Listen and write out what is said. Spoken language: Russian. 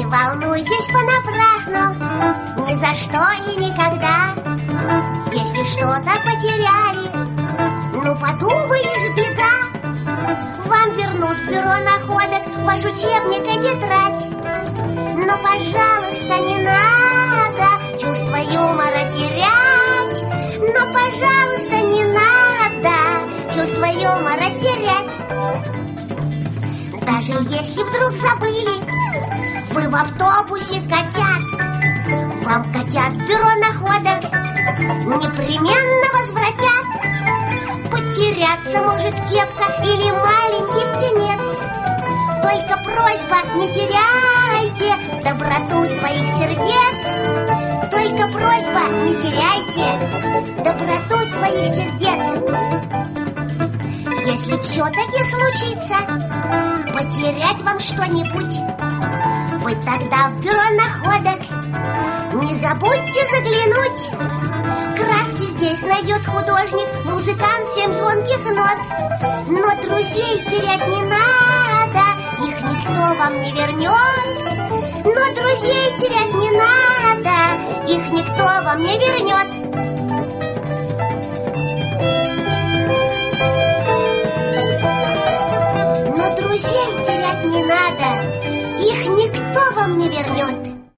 волнуйтесь понапрасну, ни за что и никогда. Если что-то потеряли, ну подумаешь, беда. Вам вернут в бюро находок ваш учебник и тетрадь. Но, пожалуйста, не надо чувство юмора терять. Но, пожалуйста, не надо чувство юмора терять. Даже если вдруг забыли вы в автобусе котят, вам котят в бюро находок непременно возвратят. Потеряться может кепка или маленький птенец. Только просьба, не теряйте доброту своих сердец. Только просьба, не теряйте доброту своих сердец. Если все-таки случится потерять вам что-нибудь, вы тогда в бюро находок не забудьте заглянуть. Краски здесь найдет художник, музыкант 7 звонких нот. Но друзей терять не надо, их никто вам не вернет. Но друзей терять не надо, их никто вам не вернет. Но друзей терять не надо, их никто вам не вернет.